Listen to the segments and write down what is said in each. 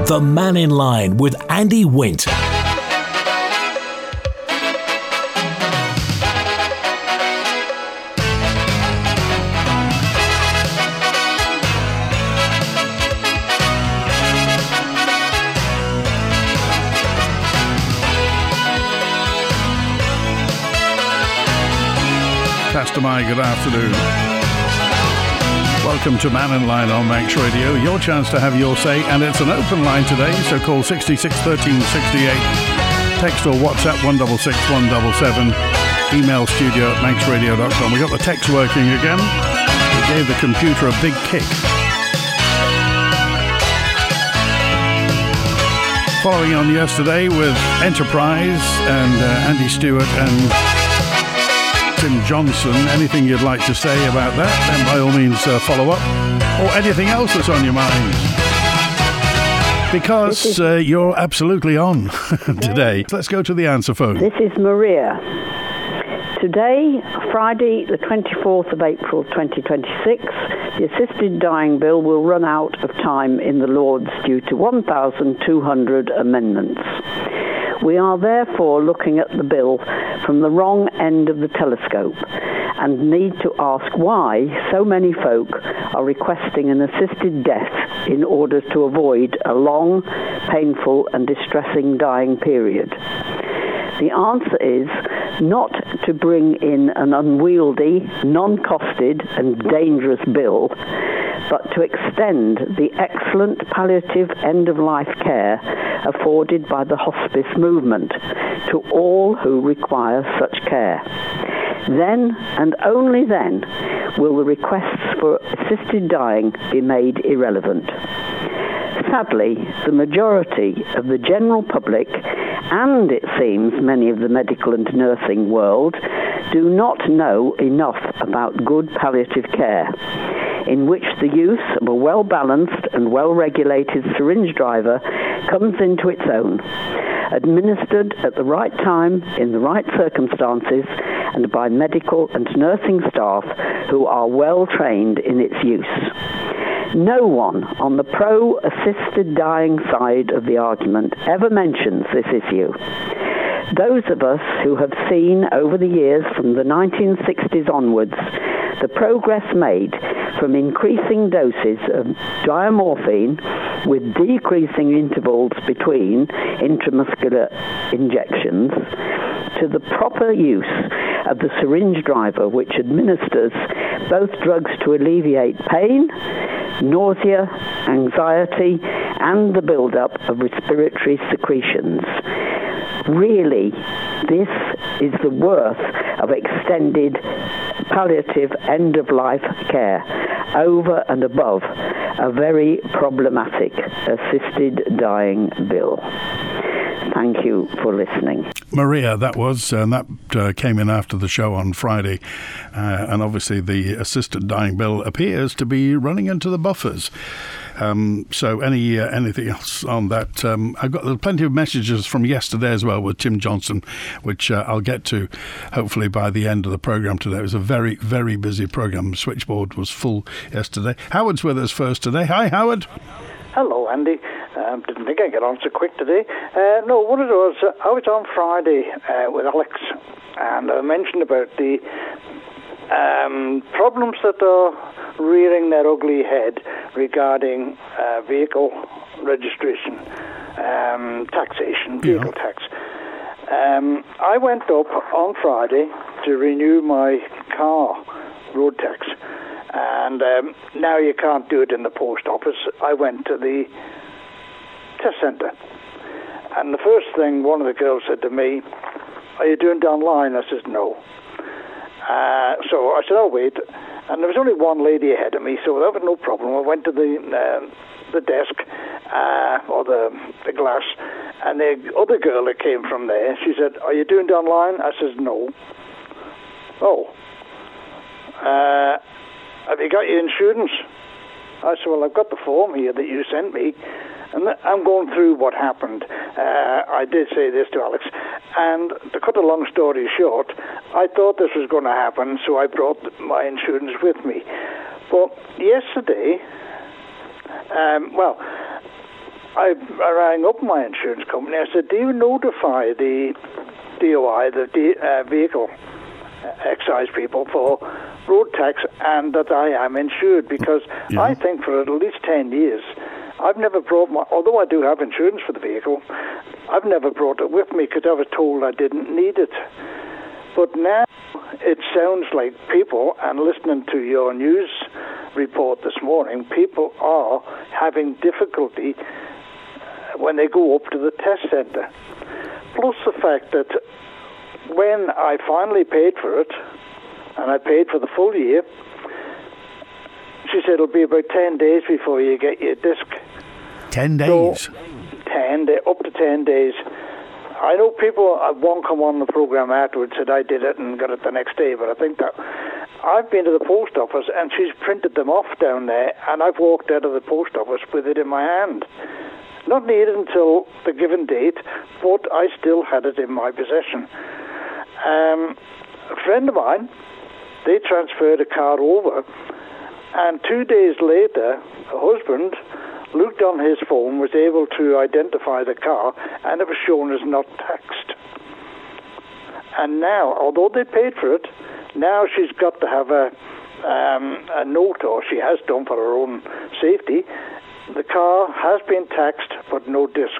The Man in Line with Andy Wint. Pastor Mike, good afternoon. Welcome to Man in Line on Manx Radio. Your chance to have your say, and it's an open line today, so call 66 13 68. Text or WhatsApp 166 177. Email studio at manxradio.com. We got the text working again. We gave the computer a big kick. Following on yesterday with Enterprise and Andy Stewart and Tim Johnson. Anything you'd like to say about that, then by all means follow up, or anything else that's on your mind, because you're absolutely on today. Let's go to the answer phone. This is Maria. Today, Friday the 24th of April 2026, the assisted dying bill will run out of time in the Lords due to 1,200 amendments. We are therefore looking at the bill from the wrong end of the telescope and need to ask why so many folk are requesting an assisted death in order to avoid a long, painful and distressing dying period. The answer is not to bring in an unwieldy, non-costed and dangerous bill, but to extend the excellent palliative end-of-life care afforded by the hospice movement to all who require such care. Then, and only then, will the requests for assisted dying be made irrelevant. Sadly, the majority of the general public, and it seems many of the medical and nursing world, do not know enough about good palliative care, in which the use of a well-balanced and well-regulated syringe driver comes into its own, administered at the right time, in the right circumstances, and by medical and nursing staff who are well trained in its use. No one on the pro-assisted dying side of the argument ever mentions this issue. Those of us who have seen over the years from the 1960s onwards the progress made from increasing doses of diamorphine with decreasing intervals between intramuscular injections to the proper use of the syringe driver, which administers both drugs to alleviate pain, nausea, anxiety, and the build-up of respiratory secretions. Really, this is the worth of extended palliative end-of-life care over and above a very problematic assisted dying bill. Thank you for listening. Maria, that was, and that came in after the show on Friday. And obviously the assisted dying bill appears to be running into the buffers. So anything else on that? I've got plenty of messages from yesterday as well with Tim Johnson, which I'll get to hopefully by the end of the programme today. It was a very, very busy programme. Switchboard was full yesterday. Howard's with us first today. Hi, Howard. Hello, Andy. Didn't think I'd get on so quick today. No, what it was, I was on Friday with Alex, and I mentioned about the problems that are rearing their ugly head regarding vehicle registration, taxation, vehicle tax. I went up on Friday to renew my car road tax, and now you can't do it in the post office. I went to the test centre, and the first thing one of the girls said to me, "Are you doing it online?" I said, "No." So I said, "I'll wait." And there was only one lady ahead of me, so that was no problem. I went to the desk, or the glass, and the other girl that came from there, she said, "Are you doing it online?" I said, "No." "Oh. Have you got your insurance?" I said, "Well, I've got the form here that you sent me." And I'm going through what happened. I did say this to Alex. And to cut a long story short, I thought this was going to happen, so I brought my insurance with me. But yesterday, I rang up my insurance company. I said, do you notify the DOI, the vehicle excise people, for road tax and that I am insured? Because I think for at least 10 years, I've never brought although I do have insurance for the vehicle, I've never brought it with me because I was told I didn't need it. But now it sounds like people, and listening to your news report this morning, people are having difficulty when they go up to the test centre. Plus the fact that when I finally paid for it, and I paid for the full year, she said it'll be about 10 days before you get your disc. 10 days? So, up to 10 days. I know people, one come on the programme afterwards, said I did it and got it the next day, but I think that I've been to the post office and she's printed them off down there, and I've walked out of the post office with it in my hand. Not needed until the given date, but I still had it in my possession. A friend of mine, they transferred a car over, and 2 days later, her husband looked on his phone, was able to identify the car, and it was shown as not taxed. And now, although they paid for it, now she's got to have a note, or she has done for her own safety. The car has been taxed, but no disc.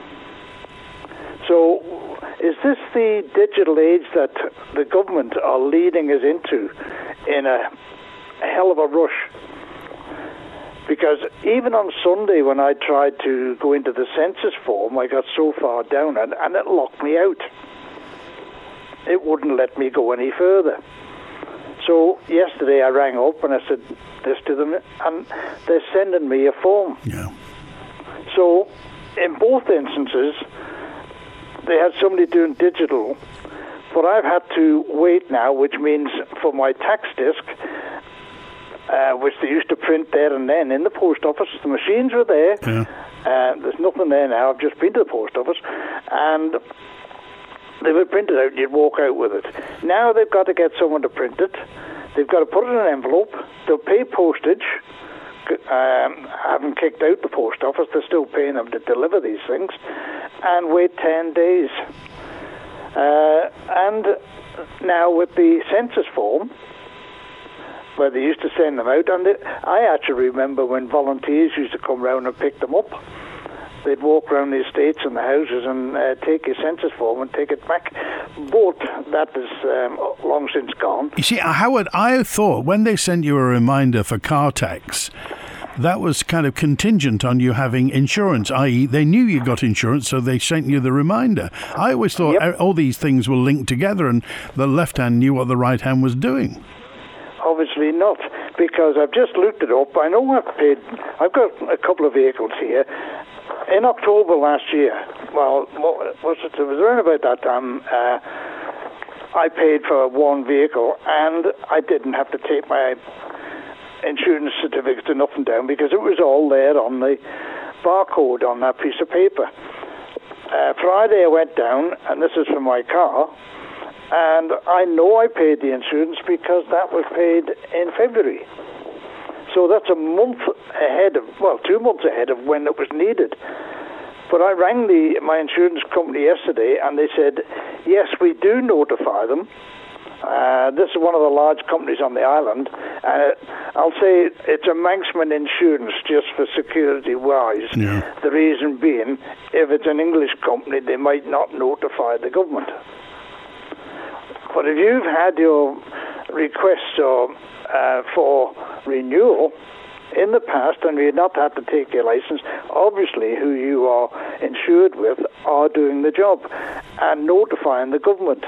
So, is this the digital age that the government are leading us into in a hell of a rush? Because even on Sunday, when I tried to go into the census form, I got so far down and it locked me out. It wouldn't let me go any further. So yesterday I rang up and I said this to them, and they're sending me a form. Yeah. So in both instances, they had somebody doing digital, but I've had to wait now, which means for my tax disc, which they used to print there and then in the post office. The machines were there. Yeah. There's nothing there now. I've just been to the post office, and they were printed out and you'd walk out with it. Now they've got to get someone to print it. They've got to put it in an envelope. They'll pay postage. Haven't kicked out the post office. They're still paying them to deliver these things, and wait 10 days. And now with the census form, where they used to send them out, and I actually remember when volunteers used to come round and pick them up. They'd walk around the estates and the houses and take your census form and take it back. But that is long since gone. You see, Howard, I thought when they sent you a reminder for car tax, that was kind of contingent on you having insurance, i.e. they knew you got insurance, so they sent you the reminder. I always thought all these things were linked together and the left hand knew what the right hand was doing. Obviously not, because I've just looked it up. I know I've got a couple of vehicles here. In October last year, it was around about that time, I paid for one vehicle, and I didn't have to take my insurance certificates or nothing down because it was all there on the barcode on that piece of paper. Friday I went down, and this is for my car, and I know I paid the insurance because that was paid in February. So that's a month ahead 2 months ahead of when it was needed. But I rang my insurance company yesterday, and they said, yes, we do notify them. This is one of the large companies on the island. I'll say it's a Manxman Insurance just for security-wise. Yeah. The reason being, if it's an English company, they might not notify the government. But if you've had your requests for renewal in the past and you've not had to take your license, obviously who you are insured with are doing the job and notifying the government.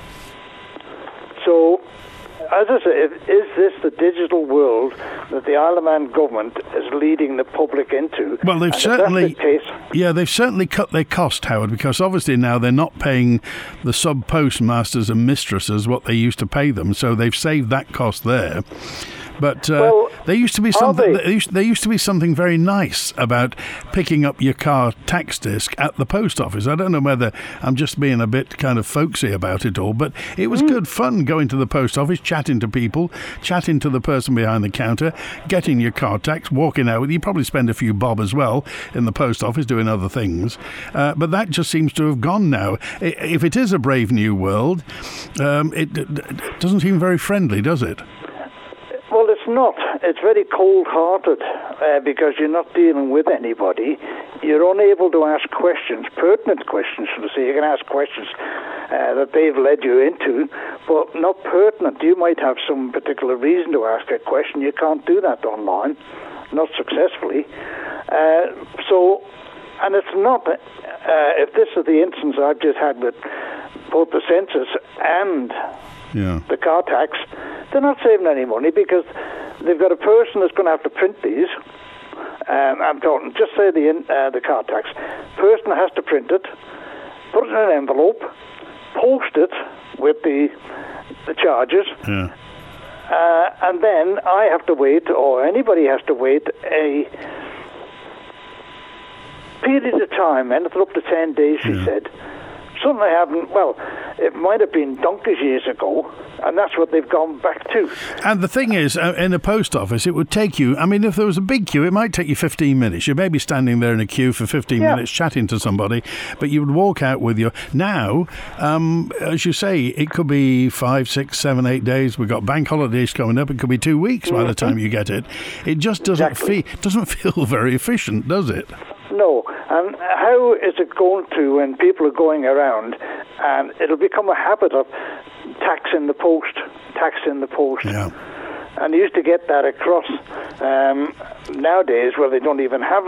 So, as I say, is this the digital world that the Isle of Man government is leading the public into? Well, they've certainly cut their cost, Howard, because obviously now they're not paying the sub-postmasters and mistresses what they used to pay them, so they've saved that cost there. But Well, there used to be are something. they? There used to be something very nice about picking up your car tax disc at the post office. I don't know whether I'm just being a bit kind of folksy about it all, but it was good fun going to the post office, chatting to people, chatting to the person behind the counter, getting your car tax, walking out with you. Probably spend a few bob as well in the post office doing other things. But that just seems to have gone now. If it is a brave new world, it doesn't seem very friendly, does it? Well, it's not. It's very cold-hearted because you're not dealing with anybody. You're unable to ask questions, pertinent questions, should I say. You can ask questions that they've led you into, but not pertinent. You might have some particular reason to ask a question. You can't do that online, not successfully. And it's not, if this is the instance I've just had with both the census and the car tax, they're not saving any money because they've got a person that's going to have to print these. I'm talking, just say the car tax. Person has to print it, put it in an envelope, post it with the charges, and then I have to wait, or anybody has to wait, a period of time, anything up to 10 days, she said. Something I haven't, well, it might have been donkeys years ago, and that's what they've gone back to. And the thing is, in a post office, it would take you, I mean, if there was a big queue, it might take you 15 minutes. You may be standing there in a queue for 15 minutes chatting to somebody, but you would walk out with your... Now, as you say, it could be 5, 6, 7, 8 days. We've got bank holidays coming up. It could be 2 weeks by the time you get it. It just doesn't feel very efficient, does it? No, and how is it going to, when people are going around, and it'll become a habit of tax in the post. Yeah. And you used to get that across. Nowadays, well, they don't even have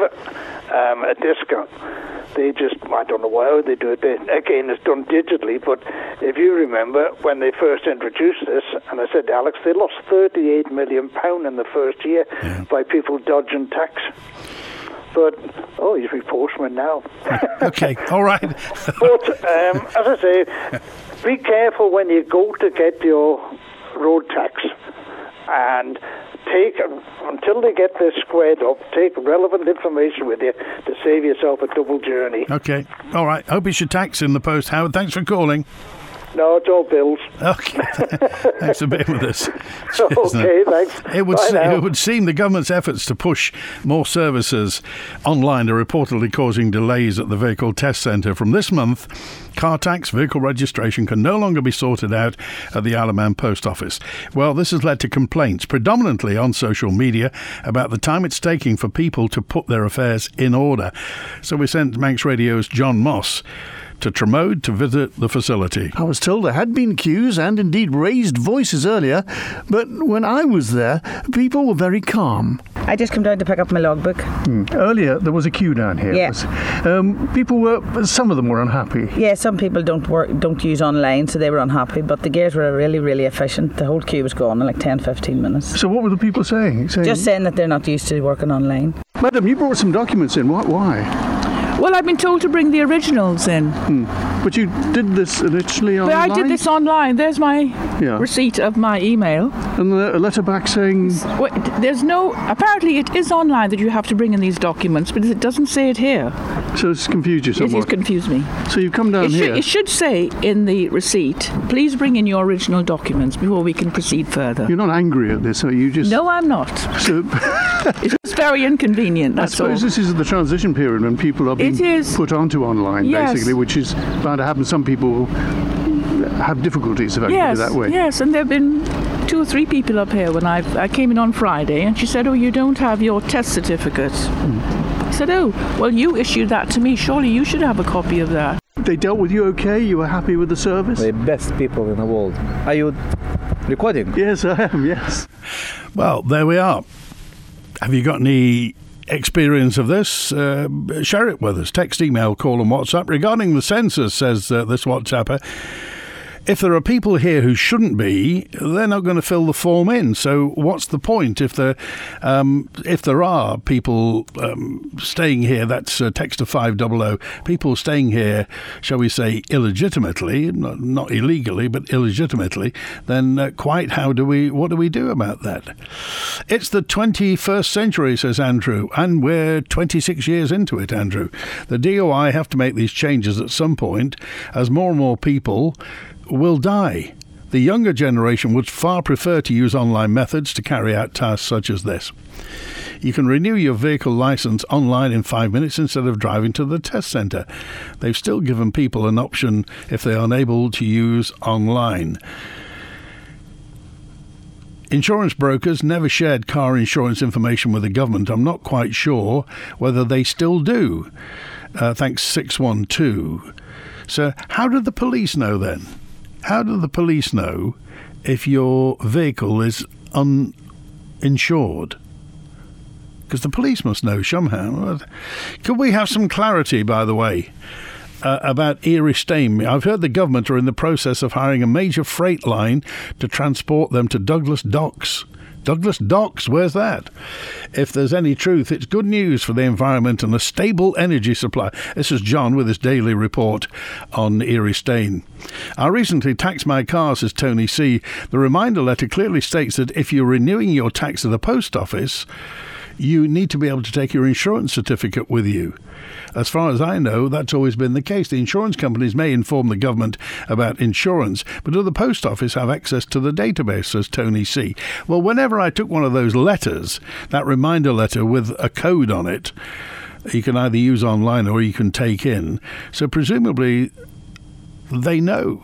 a discount. They just, I don't know how they do it. Again, it's done digitally, but if you remember when they first introduced this, and I said to Alex, they lost £38 million in the first year by people dodging tax. But, he's a postman now. Okay, all right. But, as I say, be careful when you go to get your road tax, and until they get this squared up, take relevant information with you to save yourself a double journey. Okay, all right. Hope it's your tax in the post, Howard. Thanks for calling. No, it's all bills. Okay, thanks for being with us. Okay, thanks. It would seem the government's efforts to push more services online are reportedly causing delays at the vehicle test centre. From this month, car tax vehicle registration can no longer be sorted out at the Isle of Man post office. Well, this has led to complaints, predominantly on social media, about the time it's taking for people to put their affairs in order. So we sent Manx Radio's John Moss to Tramode to visit the facility. I was told there had been queues and indeed raised voices earlier, but when I was there, people were very calm. I just come down to pick up my logbook. Earlier, there was a queue down here. Yeah. Some of them were unhappy. Yeah, some people don't use online, so they were unhappy, but the gears were really, really efficient. The whole queue was gone in like 10, 15 minutes. So what were the people saying? Just saying that they're not used to working online. Madam, you brought some documents in. Why? Well, I've been told to bring the originals in. But you did this initially online? But I did this online. There's my receipt of my email. And a letter back saying... Well, apparently it is online that you have to bring in these documents, but it doesn't say it here. So it's confused you somewhat? It has confused me. So you've come down here? It should say in the receipt, please bring in your original documents before we can proceed further. You're not angry at this, are you? No, I'm not. So it's very inconvenient, that's all. I suppose this is the transition period when people are being put onto online, basically, which is bound to happen. Some people have difficulties effectively that way. Yes, and there have been 2 or 3 people up here when I came in on Friday, and she said, you don't have your test certificate. I said, well, you issued that to me. Surely you should have a copy of that. They dealt with you okay? You were happy with the service? The best people in the world. Are you recording? Yes, I am, yes. Well, there we are. Have you got any experience of this? Share it with us. Text, email, call and WhatsApp. Regarding the census, says this WhatsApper, if there are people here who shouldn't be, they're not going to fill the form in. So what's the point if there are people staying here? That's text to 500. People staying here, shall we say, illegitimately, not illegally, but illegitimately. Then what do we do about that? It's the 21st century, says Andrew, and we're 26 years into it, Andrew. The DOI have to make these changes at some point, as more and more people will die. The younger generation would far prefer to use online methods to carry out tasks such as this. You can renew your vehicle licence online in 5 minutes instead of driving to the test centre. They've still given people an option if they are unable to use online. Insurance brokers never shared car insurance information with the government. I'm not quite sure whether they still do. Thanks, 612. So how do the police know then? How do the police know if your vehicle is uninsured? Because the police must know somehow. Could we have some clarity, by the way, about Erie Stame? I've heard the government are in the process of hiring a major freight line to transport them to Douglas Docks. Douglas Docks, where's that? If there's any truth, it's good news for the environment and a stable energy supply. This is John with his daily report on Erie Stane. I recently taxed my car, says Tony C. The reminder letter clearly states that if you're renewing your tax at the post office, you need to be able to take your insurance certificate with you. As far as I know, that's always been the case. The insurance companies may inform the government about insurance, but do the post office have access to the database, says Tony C. Well, whenever I took one of those letters, that reminder letter with a code on it, you can either use online or you can take in. So presumably they know.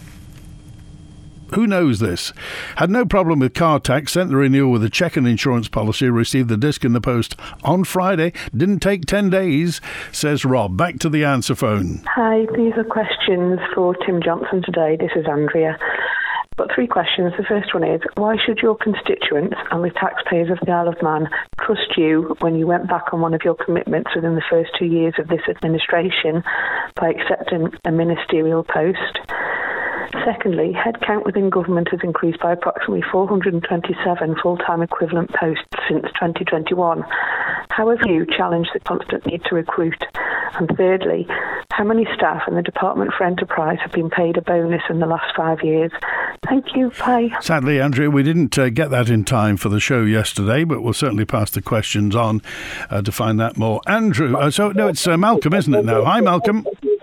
Who knows this? Had no problem with car tax, sent the renewal with a check and insurance policy, received the disc in the post on Friday. Didn't take 10 days, says Rob. Back to the answer phone. Hi, these are questions for Tim Johnson today. This is Andrea. I've got 3 questions. The first one is, why should your constituents and the taxpayers of the Isle of Man trust you when you went back on one of your commitments within the first 2 years of this administration by accepting a ministerial post? Secondly, headcount within government has increased by approximately 427 full-time equivalent posts since 2021. How have you challenged the constant need to recruit? And thirdly, how many staff in the Department for Enterprise have been paid a bonus in the last 5 years? Thank you. Bye. Sadly, Andrea, we didn't get that in time for the show yesterday, but we'll certainly pass the questions on to find out more. Andrew, it's Malcolm, isn't it now? Hi, Malcolm.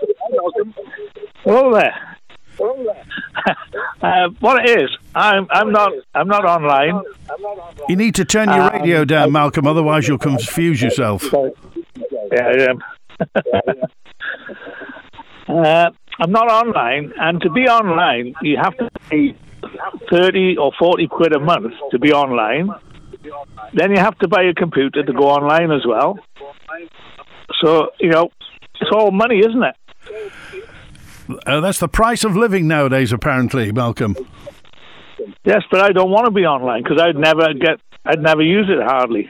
Hello there. What it is, I'm not online. You need to turn your radio down, Malcolm, otherwise you'll confuse yourself. Yeah, I am. I'm not online, and to be online, you have to pay 30 or 40 quid a month to be online. Then you have to buy a computer to go online as well. So, it's all money, isn't it? That's the price of living nowadays, apparently, Malcolm. Yes, but I don't want to be online because I'd never use it hardly.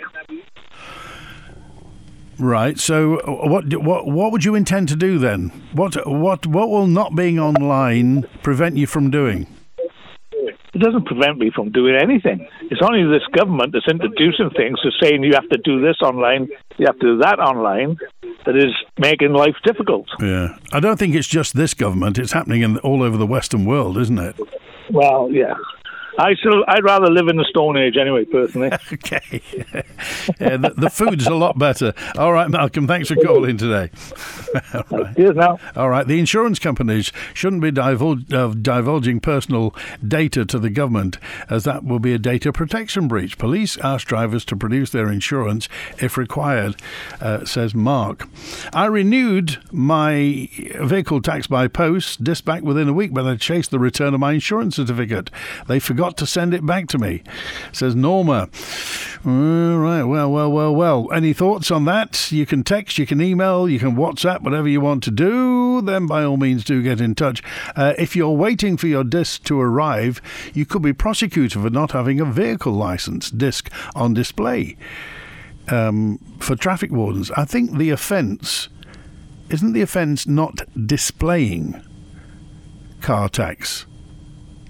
Right. So, what would you intend to do then? What will not being online prevent you from doing? It doesn't prevent me from doing anything. It's only this government that's introducing things, that's saying you have to do this online, you have to do that online, that is making life difficult. Yeah. I don't think it's just this government. It's happening all over the Western world, isn't it? Well, yeah. I'd rather live in the Stone Age anyway, personally. Okay. Yeah, the food's a lot better. All right, Malcolm, thanks for calling today. All right. Cheers now. All right, the insurance companies shouldn't be divulging personal data to the government, as that will be a data protection breach. Police ask drivers to produce their insurance if required, says Mark. I renewed my vehicle tax by post, disc back within a week, but I chased the return of my insurance certificate. They forgot to send it back to me, says Norma. Right, well. Any thoughts on that? You can text, you can email, you can WhatsApp, whatever you want to do, then by all means do get in touch. If you're waiting for your disc to arrive, you could be prosecuted for not having a vehicle licence disc on display for traffic wardens. I think isn't the offence not displaying car tax?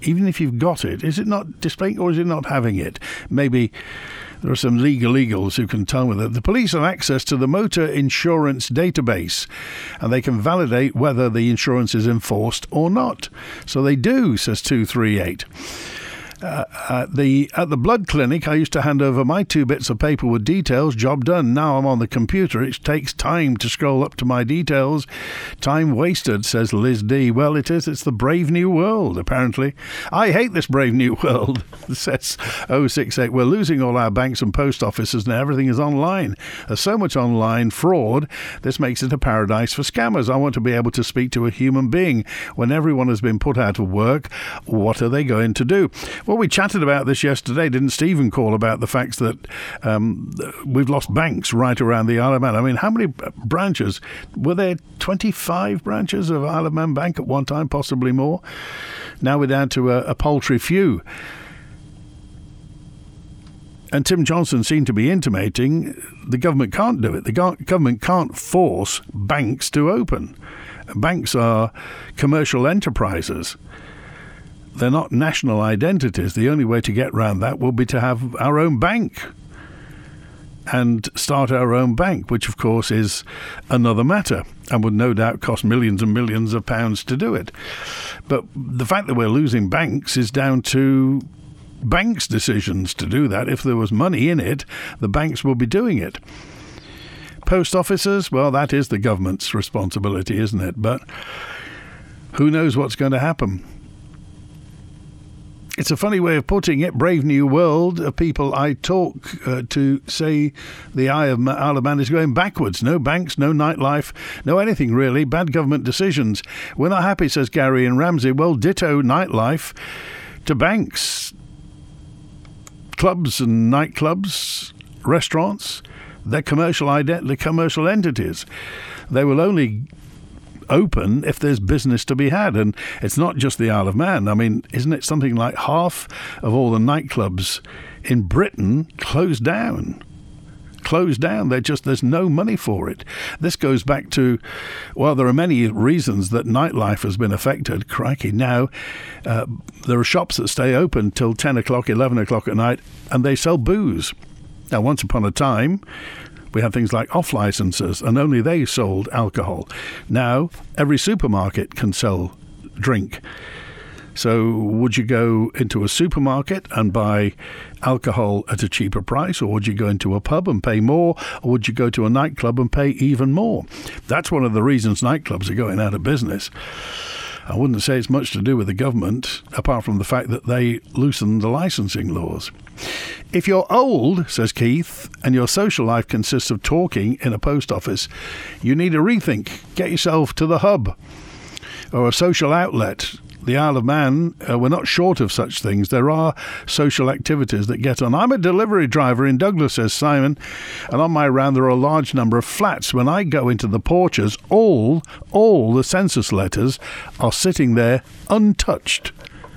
even if you've got it, is it not displaying or is it not having it? Maybe there are some legals who can tell me that. The police have access to the motor insurance database and they can validate whether the insurance is enforced or not. So they do, says 238. At the blood clinic, I used to hand over my 2 bits of paper with details, job done. Now I'm on the computer. It takes time to scroll up to my details. Time wasted, says Liz D. Well, it is. It's the brave new world, apparently. I hate this brave new world, says 068. We're losing all our banks and post offices now. Everything is online. There's so much online fraud. This makes it a paradise for scammers. I want to be able to speak to a human being. When everyone has been put out of work, what are they going to do? Well, we chatted about this yesterday. Didn't Stephen call about the fact that we've lost banks right around the Isle of Man? I mean, how many branches? Were there 25 branches of Isle of Man Bank at one time, possibly more? Now we're down to a paltry few. And Tim Johnson seemed to be intimating the government can't do it. The government can't force banks to open. Banks are commercial enterprises. They're not national identities. The only way to get around that will be to have our own bank and start our own bank, which, of course, is another matter and would no doubt cost millions and millions of pounds to do it. But the fact that we're losing banks is down to banks' decisions to do that. If there was money in it, the banks will be doing it. Post offices, well, that is the government's responsibility, isn't it? But who knows what's going to happen? It's a funny way of putting it. Brave new world of people I talk to say the Isle of Man is going backwards. No banks, no nightlife, no anything really. Bad government decisions. We're not happy, says Gary and Ramsey. Well, ditto nightlife to banks. Clubs and nightclubs, restaurants, they're commercial entities. They will only open if there's business to be had, and it's not just the Isle of Man. I mean, isn't it something like half of all the nightclubs in Britain closed down? There's no money for it. This goes back to, well, there are many reasons that nightlife has been affected. Crikey, now there are shops that stay open till 10 o'clock, 11 o'clock at night, and they sell booze. Now, once upon a time, we had things like off licenses, and only they sold alcohol. Now, every supermarket can sell drink. So would you go into a supermarket and buy alcohol at a cheaper price, or would you go into a pub and pay more, or would you go to a nightclub and pay even more? That's one of the reasons nightclubs are going out of business. I wouldn't say it's much to do with the government, apart from the fact that they loosened the licensing laws. If you're old, says Keith, and your social life consists of talking in a post office, you need a rethink. Get yourself to the hub or a social outlet. The Isle of Man, we're not short of such things. There are social activities that get on. I'm a delivery driver in Douglas, says Simon, and on my round there are a large number of flats. When I go into the porches, all the census letters are sitting there untouched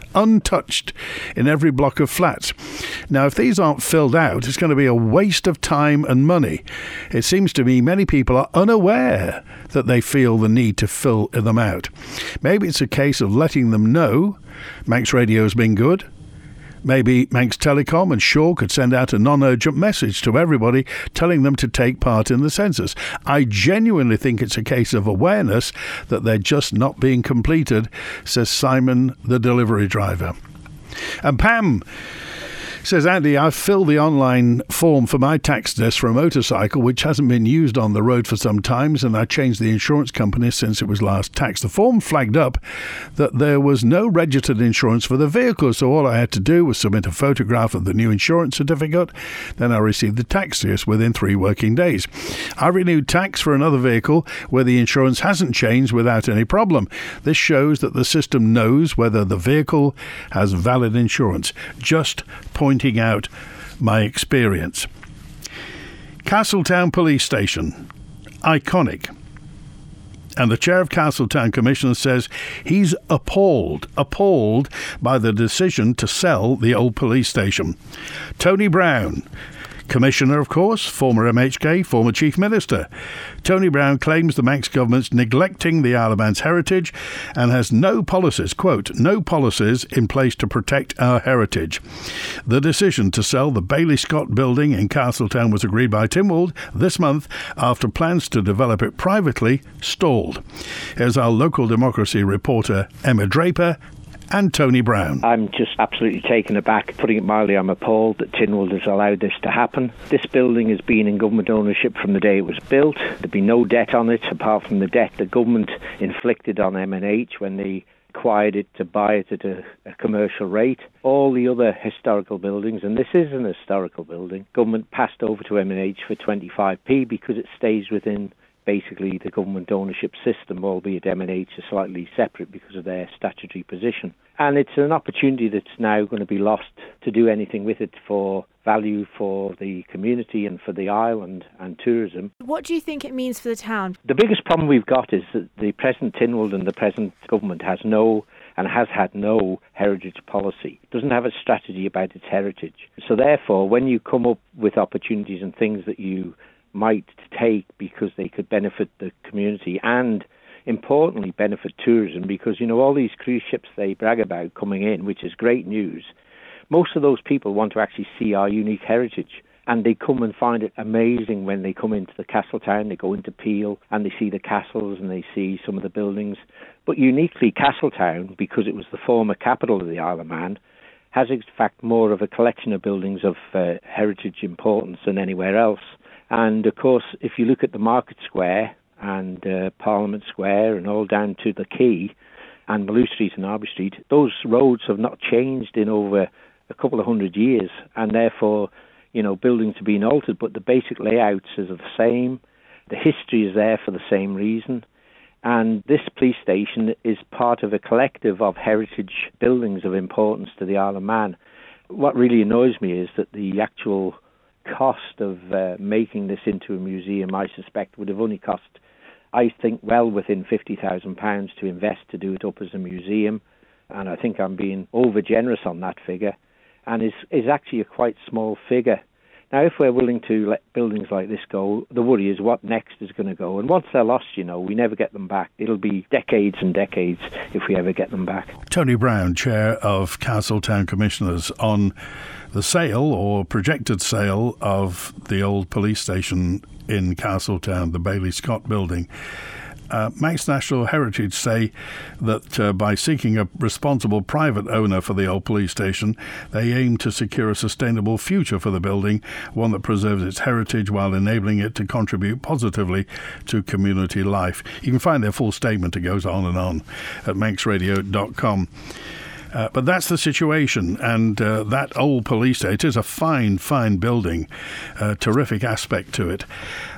in every block of flats. Now, if these aren't filled out, it's going to be a waste of time and money. It seems to me many people are unaware that they feel the need to fill them out. Maybe it's a case of letting them know Manx Radio's been good. Maybe Manx Telecom and Shaw could send out a non-urgent message to everybody telling them to take part in the census. I genuinely think it's a case of awareness that they're just not being completed, says Simon, the delivery driver. And Pam says, Andy, I've filled the online form for my tax desk for a motorcycle which hasn't been used on the road for some time, and I changed the insurance company since it was last taxed. The form flagged up that there was no registered insurance for the vehicle, so all I had to do was submit a photograph of the new insurance certificate. Then I received the tax notice within 3 working days. I renewed tax for another vehicle where the insurance hasn't changed without any problem. This shows that the system knows whether the vehicle has valid insurance. Just pointing out my experience. Castletown Police Station, iconic. And the chair of Castletown Commission says he's appalled by the decision to sell the old police station. Tony Brown, Commissioner, of course, former MHK, former Chief Minister. Tony Brown claims the Manx government's neglecting the Isle of Man's heritage and has no policies, quote, no policies in place to protect our heritage. The decision to sell the Bailey Scott building in Castletown was agreed by Tynwald this month after plans to develop it privately stalled. Here's our local democracy reporter Emma Draper and Tony Brown. I'm just absolutely taken aback. Putting it mildly, I'm appalled that Tynwald has allowed this to happen. This building has been in government ownership from the day it was built. There'd be no debt on it apart from the debt the government inflicted on M&H when they acquired it to buy it at a commercial rate. All the other historical buildings, and this is an historical building, government passed over to M&H for 25p because it stays within basically the government ownership system, albeit M&H is slightly separate because of their statutory position. And it's an opportunity that's now going to be lost to do anything with it for value for the community and for the island and tourism. What do you think it means for the town? The biggest problem we've got is that the present Tynwald and the present government has had no heritage policy. It doesn't have a strategy about its heritage. So therefore, when you come up with opportunities and things that you might take because they could benefit the community and importantly benefit tourism, because all these cruise ships they brag about coming in, which is great news, most of those people want to actually see our unique heritage, and they come and find it amazing when they come into the Castletown. They go into Peel and they see the castles and they see some of the buildings. But uniquely, Castletown, because it was the former capital of the Isle of Man, has in fact more of a collection of buildings of heritage importance than anywhere else. And of course, if you look at the Market Square and Parliament Square and all down to the Quay and Maloo Street and Arbour Street, those roads have not changed in over a couple of 100 years, and therefore, buildings have been altered, but the basic layouts are the same. The history is there for the same reason. And this police station is part of a collective of heritage buildings of importance to the Isle of Man. What really annoys me is that the actual cost of making this into a museum, I suspect, would have only cost, I think, well within £50,000 to invest to do it up as a museum. And I think I'm being over generous on that figure, and is actually a quite small figure. Now, if we're willing to let buildings like this go, the worry is what next is going to go. And once they're lost, we never get them back. It'll be decades and decades if we ever get them back. Tony Brown, Chair of Castletown Commissioners, on the sale or projected sale of the old police station in Castletown, the Bailey Scott building. Manx National Heritage say that by seeking a responsible private owner for the old police station, they aim to secure a sustainable future for the building, one that preserves its heritage while enabling it to contribute positively to community life. You can find their full statement, it goes on and on, at manxradio.com. But that's the situation, and that old police station, it is a fine building, terrific aspect to it.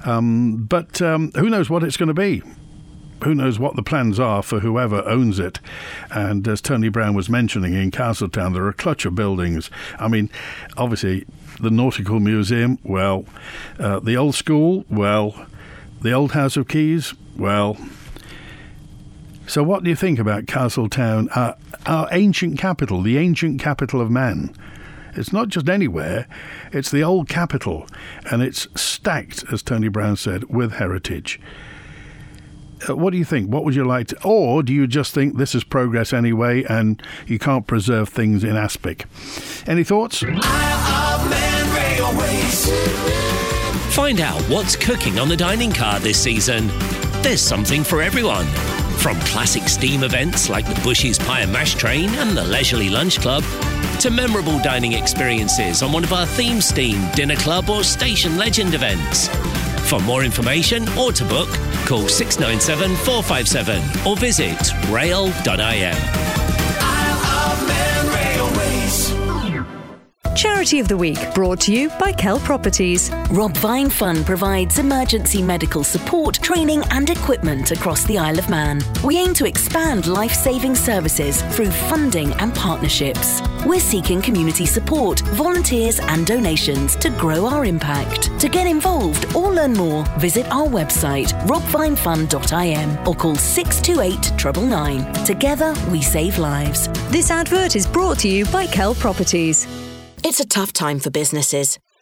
But who knows what it's going to be? Who knows what the plans are for whoever owns it? And as Tony Brown was mentioning, in Castletown there are a clutch of buildings. I mean, obviously, the Nautical Museum, well, the old school, well, the old House of Keys, well. So what do you think about Castletown, our ancient capital, the ancient capital of man? It's not just anywhere, it's the old capital, and it's stacked, as Tony Brown said, with heritage. What do you think? What would you like to... Or do you just think this is progress anyway and you can't preserve things in aspic? Any thoughts? Find out what's cooking on the dining car this season. There's something for everyone. From classic steam events like the Bushy's Pie and Mash Train and the Leisurely Lunch Club, to memorable dining experiences on one of our theme-steamed dinner club or station legend events. For more information or to book, call 697 457 or visit rail.im. Charity of the Week, brought to you by Kell Properties. Rob Vine Fund provides emergency medical support, training and equipment across the Isle of Man. We aim to expand life-saving services through funding and partnerships. We're seeking community support, volunteers and donations to grow our impact. To get involved or learn more, visit our website robvinefund.im or call 628 999. Together we save lives. This advert is brought to you by Kell Properties. It's a tough time for businesses.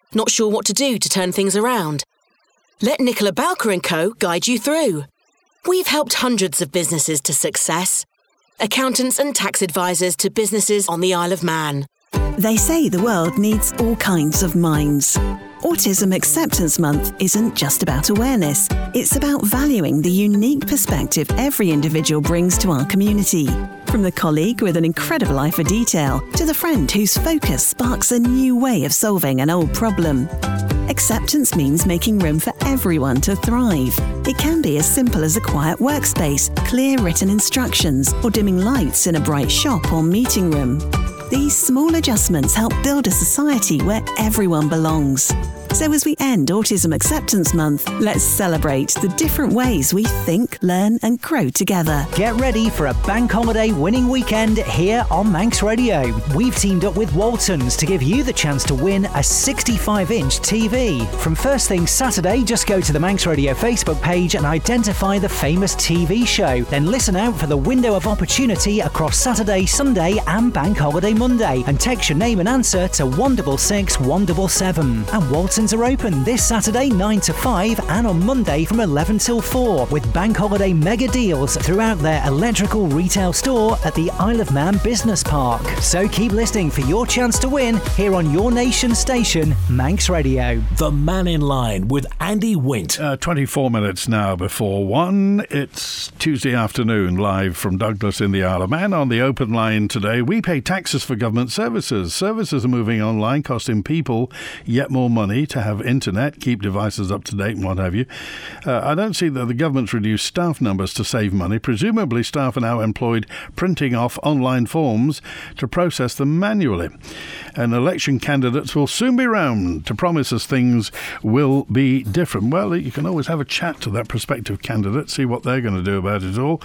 Not sure what to do to turn things around? Let Nicola Bowker & Co. guide you through. We've helped hundreds of businesses to success. Accountants and tax advisors to businesses on the Isle of Man. They say the world needs all kinds of minds. Autism Acceptance Month isn't just about awareness. It's about valuing the unique perspective every individual brings to our community. From the colleague with an incredible eye for detail to the friend whose focus sparks a new way of solving an old problem. Acceptance means making room for everyone to thrive. It can be as simple as a quiet workspace, clear written instructions, or dimming lights in a bright shop or meeting room. These small adjustments help build a society where everyone belongs. So as we end Autism Acceptance Month, let's celebrate the different ways we think, learn and grow together. Get ready for a bank holiday winning weekend here on Manx Radio. We've teamed up with Waltons to give you the chance to win a 65-inch TV. From first thing Saturday, just go to the Manx Radio Facebook page and identify the famous TV show. Then listen out for the window of opportunity across Saturday, Sunday and Bank Holiday Monday and text your name and answer to 166 177. And Waltons are open this Saturday 9 to 5 and on Monday from 11 till 4 with bank holiday mega deals throughout their electrical retail store at the Isle of Man Business Park. So keep listening for your chance to win here on your nation station, Manx Radio. The Man in Line with Andy Wint. 24 minutes now before 1. It's Tuesday afternoon, live from Douglas in the Isle of Man. On the open line today, we pay taxes for government services. Services are moving online, costing people yet more money to have internet, keep devices up to date and what have you. I don't see that the government's reduced staff numbers to save money. Presumably staff are now employed printing off online forms to process them manually. And election candidates will soon be round to promise us things will be different. Well, you can always have a chat to that prospective candidate, see what they're going to do about it all.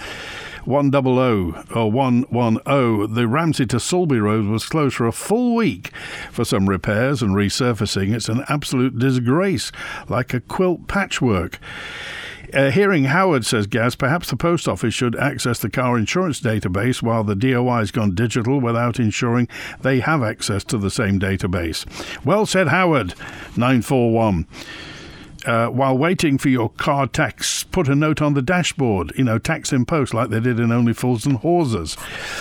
100 or 110, the Ramsey to Sulby Road was closed for a full week for some repairs and resurfacing. It's an absolute disgrace, like a quilt patchwork. Hearing Howard, says Gaz, perhaps the post office should access the car insurance database while the DOI's gone digital without ensuring they have access to the same database. Well said, Howard. 941. While waiting for your car tax, put a note on the dashboard, tax in post like they did in Only Fools and Horses.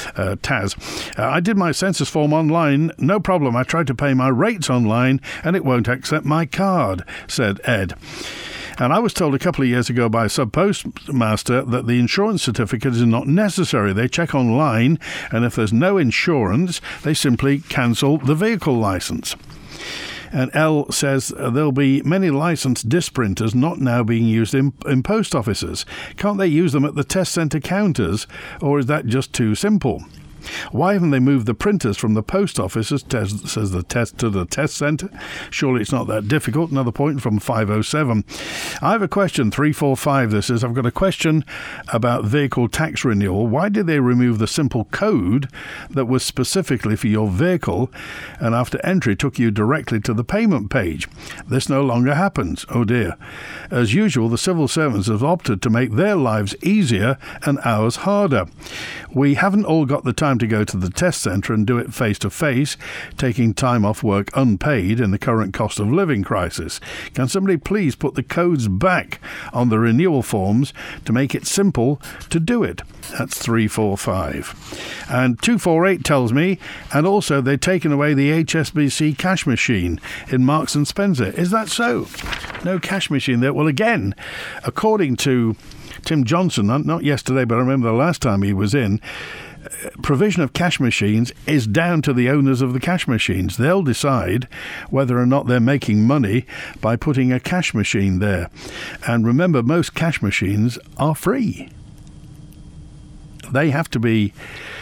Taz, I did my census form online, no problem. I tried to pay my rates online and it won't accept my card, said Ed. And I was told a couple of years ago by a sub-postmaster that the insurance certificate is not necessary. They check online, and if there's no insurance, they simply cancel the vehicle licence. And L says there'll be many licensed disc printers not now being used in post offices. Can't they use them at the test centre counters, or is that just too simple? Why haven't they moved the printers from the post offices, says the test, to the test centre? Surely it's not that difficult. Another point from 507. I have a question, 345 this is. I've got a question about vehicle tax renewal. Why did they remove the simple code that was specifically for your vehicle and after entry took you directly to the payment page? This no longer happens. Oh dear. As usual, the civil servants have opted to make their lives easier and ours harder. We haven't all got the time to go to the test centre and do it face-to-face, taking time off work unpaid in the current cost of living crisis. Can somebody please put the codes back on the renewal forms to make it simple to do it? That's 345. And 248 tells me, and also they've taken away the HSBC cash machine in Marks and Spencer. Is that so? No cash machine there. Well, again, according to Tim Johnson, not yesterday, but I remember the last time he was in, provision of cash machines is down to the owners of the cash machines. They'll decide whether or not they're making money by putting a cash machine there. And remember, most cash machines are free. They have to be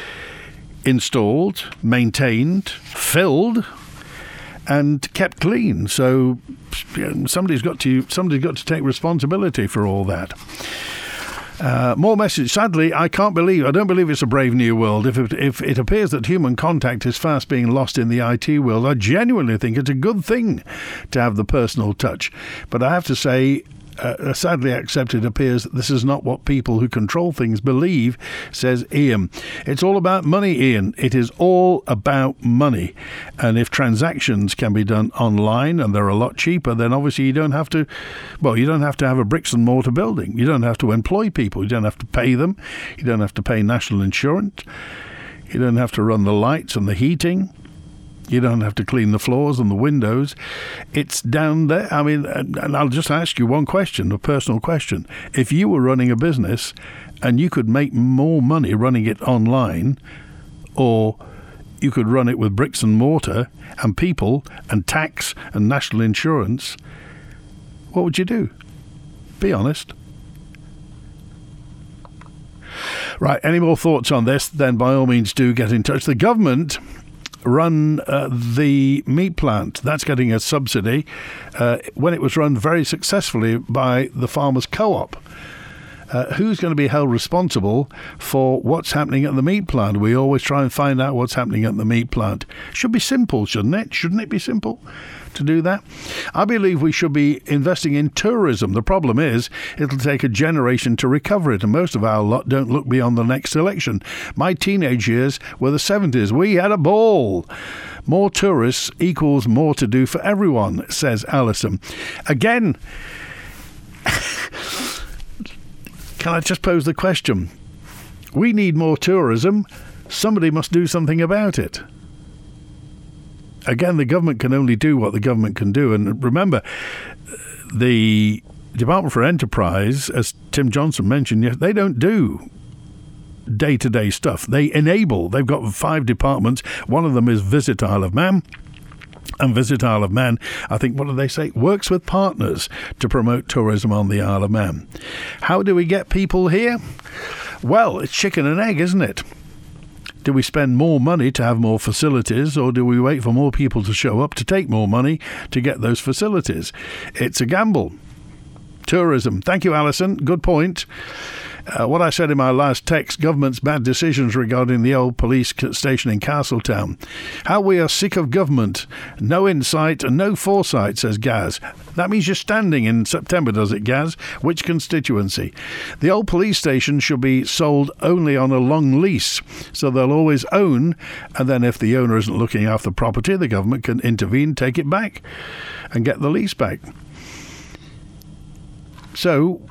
installed, maintained, filled, and kept clean. So somebody's got to take responsibility for all that. More message. Sadly, I don't believe it's a brave new world. If it appears that human contact is fast being lost in the IT world, I genuinely think it's a good thing to have the personal touch. But I have to say, sadly accepted, appears that this is not what people who control things believe, says Ian. It's all about money, Ian. It is all about money. And if transactions can be done online and they're a lot cheaper, then obviously you don't have to have a bricks and mortar building. You don't have to employ people. You don't have to pay them. You don't have to pay national insurance. You don't have to run the lights and the heating. You don't have to clean the floors and the windows. It's down there. I mean, and I'll just ask you one question, a personal question. If you were running a business and you could make more money running it online, or you could run it with bricks and mortar and people and tax and national insurance, what would you do? Be honest. Right, any more thoughts on this, then by all means do get in touch. The government run the meat plant. That's getting a subsidy when it was run very successfully by the Farmers Co-op. Who's going to be held responsible for what's happening at the meat plant? We always try and find out what's happening at the meat plant. Should be simple, shouldn't it? Shouldn't it be simple to do that? I believe we should be investing in tourism. The problem is it'll take a generation to recover it, and most of our lot don't look beyond the next election. My teenage years were the 70s. We had a ball. More tourists equals more to do for everyone, says Alison. Again, can I just pose the question? We need more tourism. Somebody must do something about it. Again, the government can only do what the government can do. And remember, the Department for Enterprise, as Tim Johnson mentioned, they don't do day-to-day stuff. They enable. They've got 5 departments. One of them is Visit Isle of Man. And Visit Isle of Man, I think, what do they say? Works with partners to promote tourism on the Isle of Man. How do we get people here? Well, it's chicken and egg, isn't it? Do we spend more money to have more facilities, or do we wait for more people to show up to take more money to get those facilities? It's a gamble. Tourism. Thank you, Alison. Good point. What I said in my last text, government's bad decisions regarding the old police station in Castletown. How we are sick of government. No insight and no foresight, says Gaz. That means you're standing in September, does it, Gaz? Which constituency? The old police station should be sold only on a long lease, so they'll always own, and then if the owner isn't looking after the property, the government can intervene, take it back, and get the lease back. So,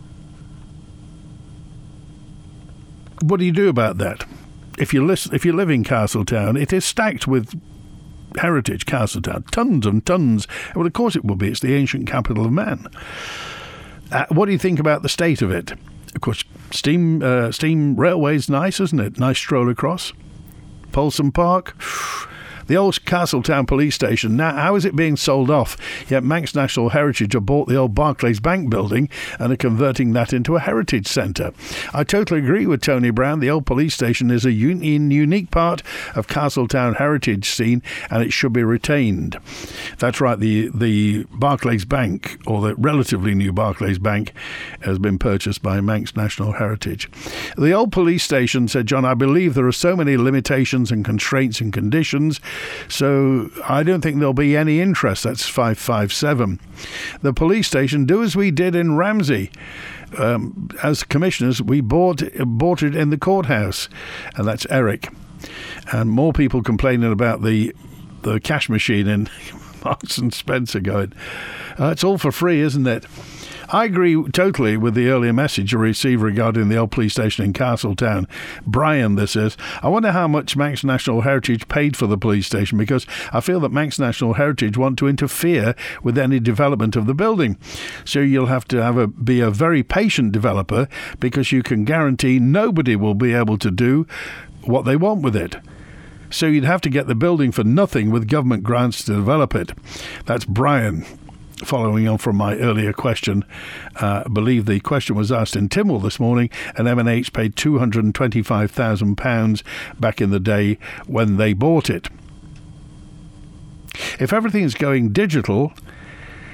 what do you do about that? If you live in Castletown, it is stacked with heritage. Castletown, tons and tons. Well, of course it will be. It's the ancient capital of man. What do you think about the state of it? Of course, steam railway's nice, isn't it? Nice stroll across. Polson Park. The old Castletown police station, now how is it being sold off? Yet Manx National Heritage have bought the old Barclays Bank building and are converting that into a heritage centre. I totally agree with Tony Brown. The old police station is a unique part of Castletown heritage scene, and it should be retained. That's right, the Barclays Bank, or the relatively new Barclays Bank, has been purchased by Manx National Heritage. The old police station, said John, I believe there are so many limitations and constraints and conditions, so I don't think there'll be any interest. That's 557. The police station, do as we did in Ramsey. As commissioners, we bought it in the courthouse. And that's Eric. And more people complaining about the cash machine in Marks and Spencer going, it's all for free, isn't it? I agree totally with the earlier message you received regarding the old police station in Castletown. Brian, this is. I wonder how much Manx National Heritage paid for the police station, because I feel that Manx National Heritage want to interfere with any development of the building. So you'll have to be a very patient developer, because you can guarantee nobody will be able to do what they want with it. So you'd have to get the building for nothing with government grants to develop it. That's Brian. Following on from my earlier question, I believe the question was asked in Tynwald this morning, and M&H paid £225,000 back in the day when they bought it. If everything's going digital,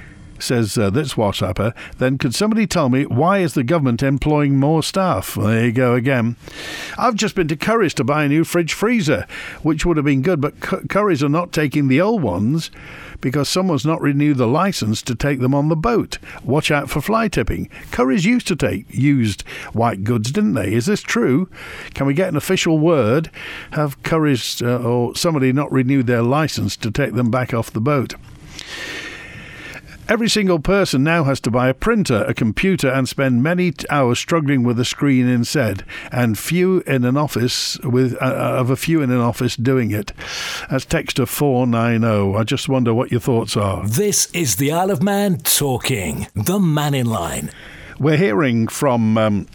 says this WhatsApper, then could somebody tell me why is the government employing more staff? Well, there you go again. I've just been to Currys to buy a new fridge freezer, which would have been good, but Currys are not taking the old ones because someone's not renewed the licence to take them on the boat. Watch out for fly tipping. Currys used to take used white goods, didn't they? Is this true? Can we get an official word? Have Currys or somebody not renewed their licence to take them back off the boat? Every single person now has to buy a printer, a computer, and spend many hours struggling with a screen instead, and few in an office doing it. That's texter 490. I just wonder what your thoughts are. This is the Isle of Man talking, the Man in Line. We're hearing from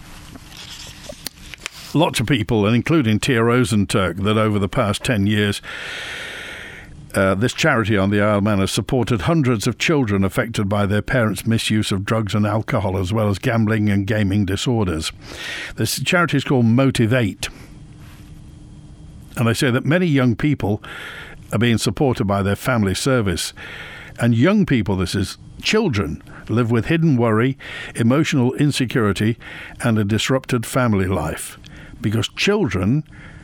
lots of people, and including Tia Rosenturk, that over the past 10 years, this charity on the Isle of Man has supported hundreds of children affected by their parents' misuse of drugs and alcohol, as well as gambling and gaming disorders. This charity is called Motivate. And they say that many young people are being supported by their family service. And young people, this is children, live with hidden worry, emotional insecurity, and a disrupted family life. Because children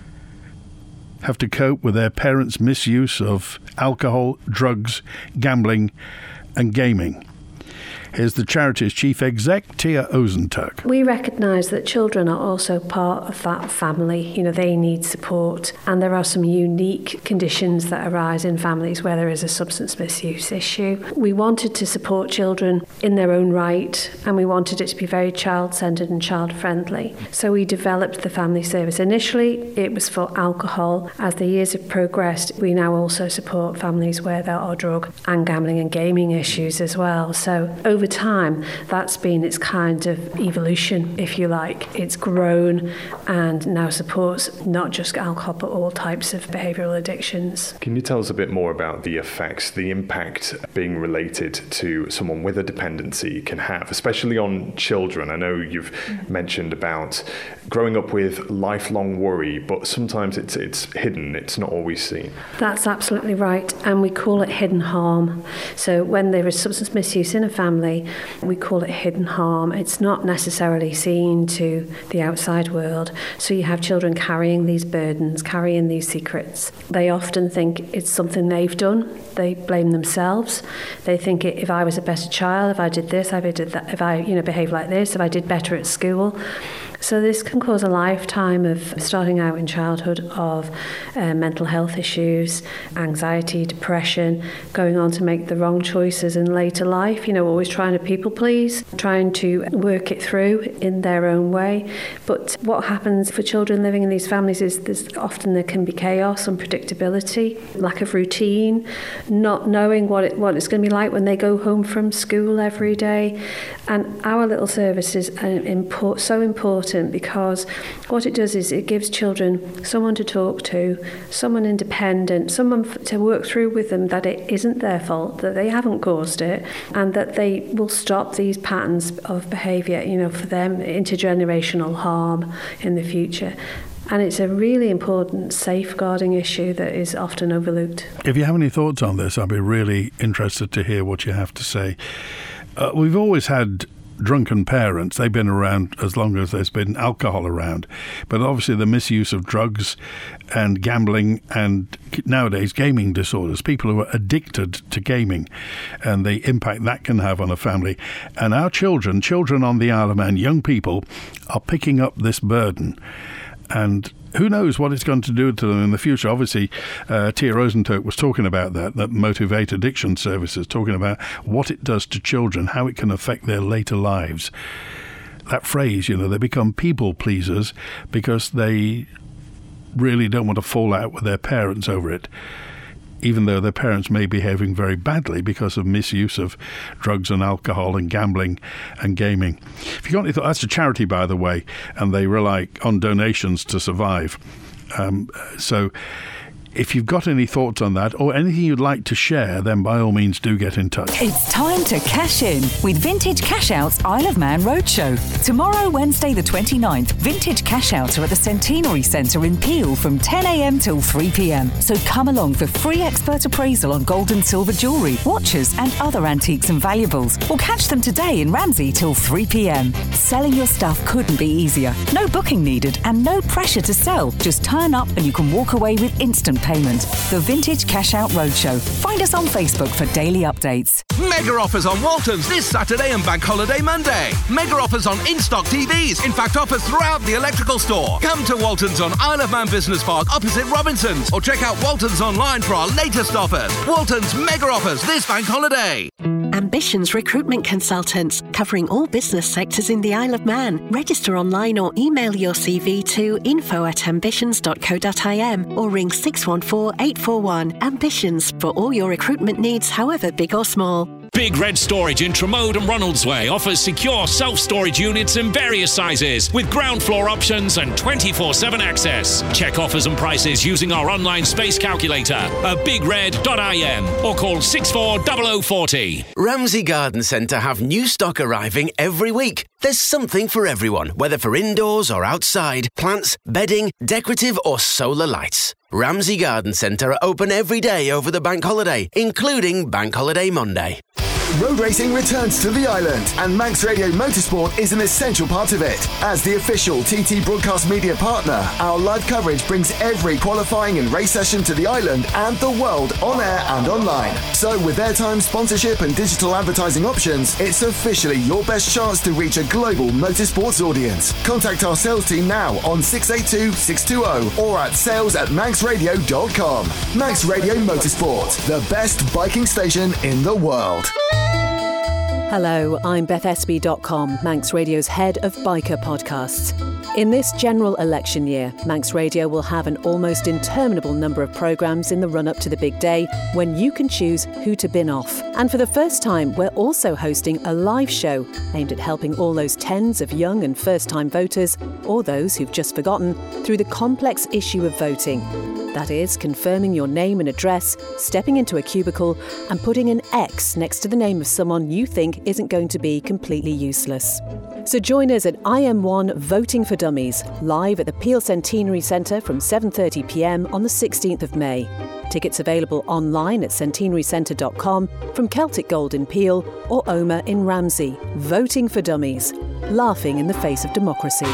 have to cope with their parents' misuse of alcohol, drugs, gambling and gaming. Here's the charity's chief exec, Tia Rosenturk. We recognise that children are also part of that family. You know, they need support, and there are some unique conditions that arise in families where there is a substance misuse issue. We wanted to support children in their own right, and we wanted it to be very child-centred and child-friendly. So we developed the family service. Initially, it was for alcohol. As the years have progressed, we now also support families where there are drug and gambling and gaming issues as well. So over time, that's been its kind of evolution, if you like. It's grown and now supports not just alcohol, but all types of behavioural addictions. Can you tell us a bit more about the effects, the impact being related to someone with a dependency can have, especially on children? I know you've mentioned about growing up with lifelong worry, but sometimes it's hidden, it's not always seen. That's absolutely right, and we call it hidden harm. So when there is substance misuse in a family, we call it hidden harm. It's not necessarily seen to the outside world. So you have children carrying these burdens, carrying these secrets. They often think it's something they've done. They blame themselves. They think if I was a better child, if I did this, if I did that, if I behaved like this, if I did better at school. So this can cause a lifetime of starting out in childhood of mental health issues, anxiety, depression, going on to make the wrong choices in later life, always trying to people please, trying to work it through in their own way. But what happens for children living in these families is there can be chaos, unpredictability, lack of routine, not knowing what it's going to be like when they go home from school every day. And our little service is so important because what it does is it gives children someone to talk to, someone independent, someone to work through with them that it isn't their fault, that they haven't caused it, and that they will stop these patterns of behaviour, for them, intergenerational harm in the future. And it's a really important safeguarding issue that is often overlooked. If you have any thoughts on this, I'd be really interested to hear what you have to say. We've always had drunken parents. They've been around as long as there's been alcohol around. But obviously the misuse of drugs and gambling and nowadays gaming disorders, people who are addicted to gaming and the impact that can have on a family. And our children on the Isle of Man, young people, are picking up this burden. And who knows what it's going to do to them in the future. Obviously, Tia Rosenturk was talking about that Motivate Addiction Services, talking about what it does to children, how it can affect their later lives. That phrase, they become people pleasers because they really don't want to fall out with their parents over it, even though their parents may be behaving very badly because of misuse of drugs and alcohol and gambling and gaming. If you got any thought, that's a charity, by the way, and they rely on donations to survive. So if you've got any thoughts on that or anything you'd like to share, then by all means do get in touch. It's time to cash in with Vintage Cash Out's Isle of Man Roadshow. Tomorrow, Wednesday the 29th, Vintage Cash Outs are at the Centenary Centre in Peel from 10 a.m. till 3 p.m. So come along for free expert appraisal on gold and silver jewellery, watches and other antiques and valuables. Or catch them today in Ramsey till 3 p.m. Selling your stuff couldn't be easier. No booking needed and no pressure to sell. Just turn up and you can walk away with instant payment. The Vintage Cash Out Roadshow. Find us on Facebook for daily updates. Mega offers on Waltons this Saturday and Bank Holiday Monday. Mega offers on in-stock TVs. In fact, offers throughout the electrical store. Come to Waltons on Isle of Man Business Park opposite Robinson's or check out Waltons online for our latest offers. Waltons Mega offers this Bank Holiday. Ambitions Recruitment Consultants, covering all business sectors in the Isle of Man. Register online or email your CV to info@ambitions.co.im or ring 614 841. Ambitions, for all your recruitment needs, however big or small. Big Red Storage in Tremode and Ronaldsway offers secure self-storage units in various sizes with ground floor options and 24/7 access. Check offers and prices using our online space calculator at bigred.im or call 640040. Ramsey Garden Centre have new stock arriving every week. There's something for everyone, whether for indoors or outside, plants, bedding, decorative or solar lights. Ramsey Garden Centre are open every day over the bank holiday, including Bank Holiday Monday. Road racing returns to the island, and Manx Radio Motorsport is an essential part of it. As the official TT Broadcast Media partner, our live coverage brings every qualifying and race session to the island and the world on air and online. So with airtime, sponsorship and digital advertising options, it's officially your best chance to reach a global motorsports audience. Contact our sales team now on 682 620 or at sales@manxradio.com. Manx Radio Motorsport, the best biking station in the world. Hello, I'm BethEsby.com, Manx Radio's head of biker podcasts. In this general election year, Manx Radio will have an almost interminable number of programmes in the run-up to the big day when you can choose who to bin off. And for the first time, we're also hosting a live show aimed at helping all those tens of young and first-time voters, or those who've just forgotten, through the complex issue of voting. That is, confirming your name and address, stepping into a cubicle and putting an X next to the name of someone you think isn't going to be completely useless. So join us at IM1 Voting for Dummies, live at the Peel Centenary Centre from 7:30pm on the 16th of May. Tickets available online at centenarycentre.com, from Celtic Gold in Peel or OMA in Ramsey. Voting for Dummies, laughing in the face of democracy.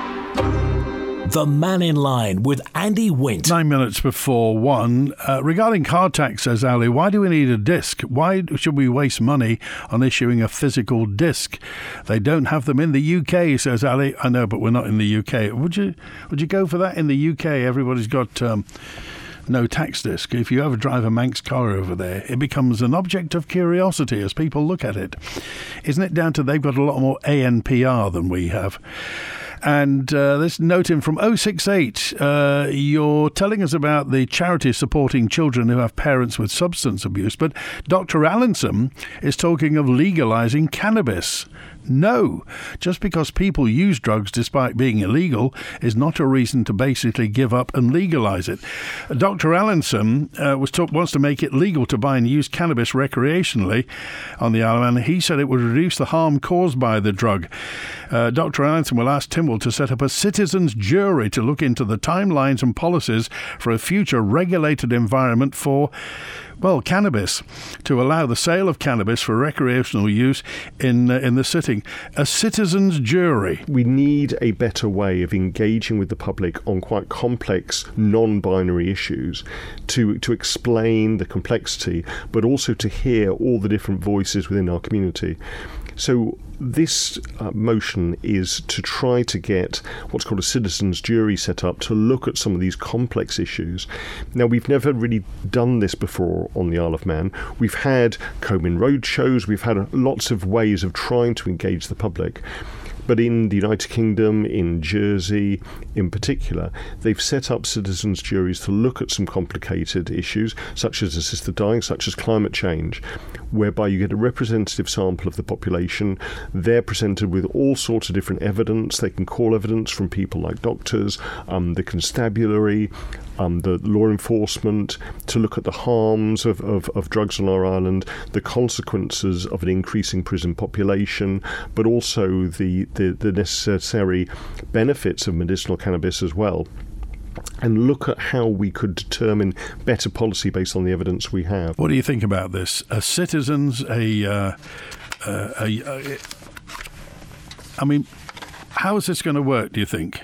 The Man in Line with Andy Wint. 9 minutes before 1. Regarding car tax, says Ali, why do we need a disc? Why should we waste money on issuing a physical disc? They don't have them in the UK, says Ali. I know, but we're not in the UK. Would you go for that? In the UK, everybody's got no tax disc. If you ever drive a Manx car over there, it becomes an object of curiosity as people look at it. Isn't it down to they've got a lot more ANPR than we have? And this note in from 068, you're telling us about the charities supporting children who have parents with substance abuse, but Dr. Allinson is talking of legalising cannabis. No, just because people use drugs despite being illegal is not a reason to basically give up and legalise it. Dr. Allinson wants to make it legal to buy and use cannabis recreationally on the Isle of Man. He said it would reduce the harm caused by the drug. Dr. Allinson will ask Tynwald to set up a citizens' jury to look into the timelines and policies for a future regulated environment for cannabis, to allow the sale of cannabis for recreational use in the sitting. A citizens' jury. We need a better way of engaging with the public on quite complex, non-binary issues to explain the complexity, but also to hear all the different voices within our community. So this motion is to try to get what's called a citizens' jury set up to look at some of these complex issues. Now, we've never really done this before on the Isle of Man. We've had Comyn Road shows, we've had lots of ways of trying to engage the public. But in the United Kingdom, in Jersey in particular, they've set up citizens' juries to look at some complicated issues, such as assisted dying, such as climate change, whereby you get a representative sample of the population. They're presented with all sorts of different evidence. They can call evidence from people like doctors, the constabulary, the law enforcement, to look at the harms of drugs on our island, the consequences of an increasing prison population, but also the necessary benefits of medicinal cannabis as well, and look at how we could determine better policy based on the evidence we have. What do you think about this? Citizens, I mean, how is this going to work, do you think?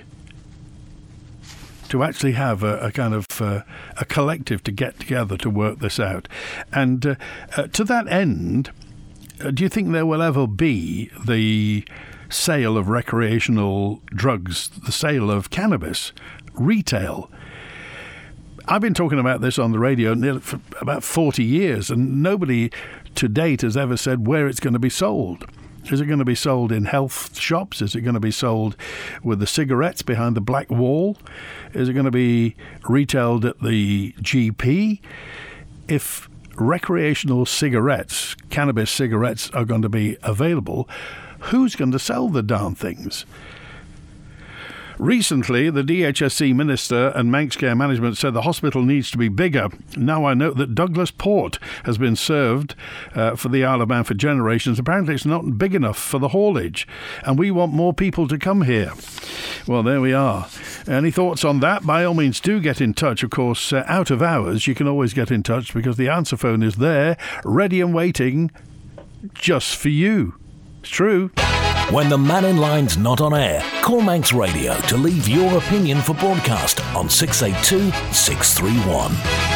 To actually have a kind of a collective to get together to work this out. And to that end, do you think there will ever be the sale of recreational drugs, the sale of cannabis, retail? I've been talking about this on the radio for about 40 years, and nobody to date has ever said where it's going to be sold. Is it going to be sold in health shops? Is it going to be sold with the cigarettes behind the black wall? Is it going to be retailed at the GP? If recreational cigarettes, cannabis cigarettes, are going to be available, who's going to sell the darn things? Recently, the DHSC Minister and Manx Care Management said the hospital needs to be bigger. Now I note that Douglas Port has been served for the Isle of Man for generations. Apparently it's not big enough for the haulage, and we want more people to come here. Well, there we are. Any thoughts on that? By all means, do get in touch. Of course, out of hours, you can always get in touch because the answer phone is there, ready and waiting, just for you. It's true. When the Man in Line's not on air, call Manx Radio to leave your opinion for broadcast on 682 631.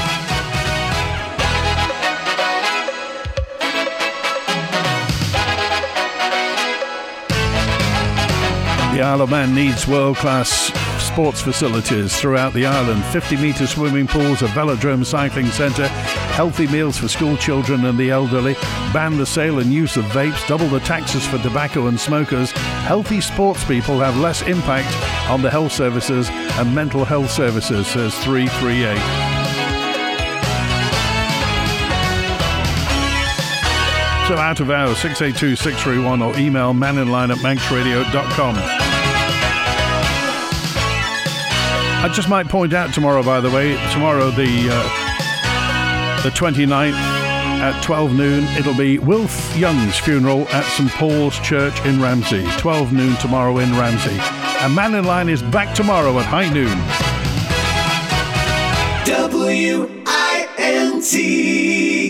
The Isle of Man needs world-class sports facilities throughout the island. 50-metre swimming pools, a velodrome cycling centre, healthy meals for school children and the elderly, ban the sale and use of vapes, double the taxes for tobacco and smokers. Healthy sports people have less impact on the health services and mental health services, says 338. So out of hours, 682 631, or email maninline@manxradio.com. I just might point out tomorrow, by the way, tomorrow the 29th at 12 noon, it'll be Wilf Young's funeral at St Paul's Church in Ramsey. 12 noon tomorrow in Ramsey. And Man in Line is back tomorrow at high noon. WINT